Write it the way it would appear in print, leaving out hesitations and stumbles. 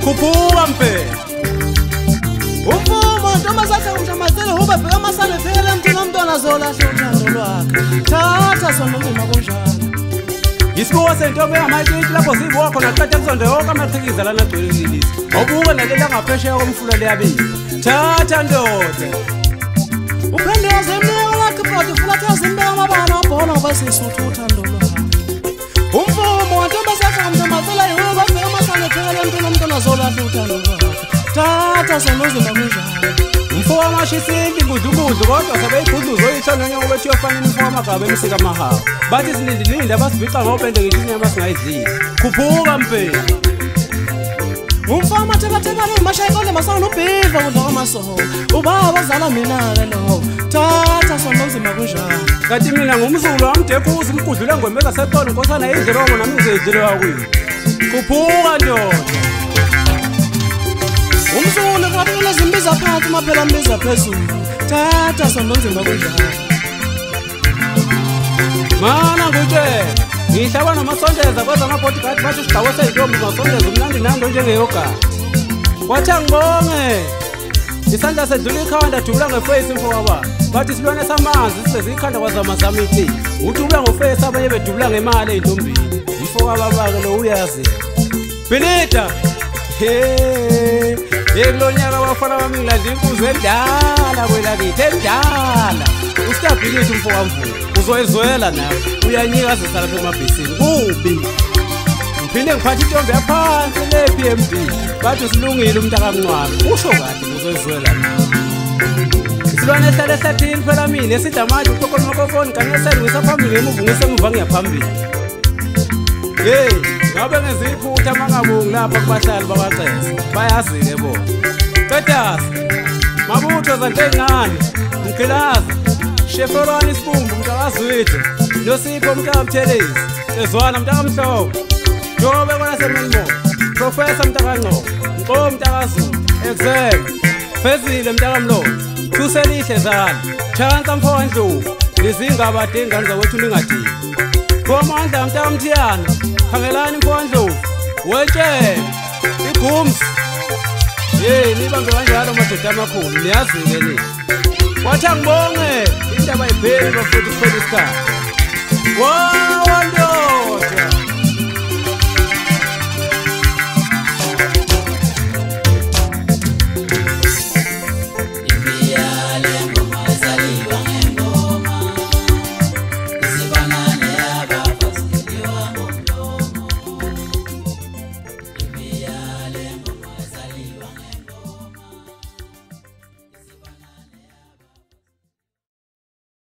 khuphuka mfethu Umfumo ntombazakhe umthamazele ube bheka amasane phela emthini umntwana zolahla uthando lwakhe thatha sona umzima kunjalo Isibuko sentombi engamatshitshi lapho sibuka khona qede kusonde yonke amachikiza lana agcwele kulilisi awubuke nalela ngaphesheya komfula leyabili thatha ndoda uphende yazemnika lakhe bhodi ufuna thezimbeka amabala wabhola ngoba sisuthu uthando lwakhe Umfumo ntombazakhe umthamazele ube bheka amasane phela emthini umntwana zolahla uthando lwakhe thatha sona umzima kunjalo Umfo wamashisi ingudlubudlu kodwa sebeyigudluzo oyithona njengoba bethi yofana imfo wamagaba emsika amahawu bathi silindilinde abasibica ngobende ngithini amasingayidlisi khuphuka mfethu Umfama thekatheka lo mashayikole masana nobhiva kudla kwamasoho ubaba ozala mina-ke lo thatha sona umzima kunjalo kanti mina ngumzulu wamdekuza umgudlule ngwemeza seqolo nkosana yidlirongo nami ngizeyidlilewa kwini khuphuka ndoda Umzulu kabile zimbiza phansi maphela mbiza phezulu thatha sona umzima kunjalo Mana ngutshela ngihlaba namasondeza kweza ama-bodyguard bathi usigcawe seyintombi masondeza umnandi nando njengeyogadi kwathi angibonge isandla sedlula ikhanda dubula ngefesi mfo wababa bathi isilwane samanzi siseze ikhanda kwazamazama iti udubula ngofesi abanye bedubula ngemali ey'ntombini mfo wababa-ke lo uyazi Benita kulo nyaka wafana wami ngilandla imfuzo endala kwelakithi endala ustabhilithi umfo wamvula uzoyizwela nawe uyanyikazisa lapha emabhesini kubi ngiphinde ngiphathe intombi yaphansi le-PMB bathi usilungile umntakancwane usho kahle uzoyizwela nawe isilwane ehlala ehlathini phela mina esithi amanje uqoqo lomokofoni kanye esengisa phambili ngemuva ngisemuva ngiyaphambili ngabe ngeziphutha amangabungi lapha kubahlali bakwaCesa bayazi-ke bona Qedasi mabutho zanhle encane Mkhilaza Sheferani Sibumbu mntakazwide Nosipho mntakabuthelezi Cezwana mntakamhlobo Jobe kwanasemelmo Professor mntakangqobo Mqo mntakazulu Exam Fezile mntakamlomo Thuselihle zala Chansa mfo wandlovu Lizingabade ingane zawethu ningadini Komandla mntakamthiyana Khangelani mfo wandlovu Wetshele Igumsi nibambe kanjalo madoda amakhulu niyazi-ke ni wathi angibonge indaba ayibheki bafuthi kuphela isikhathi wawando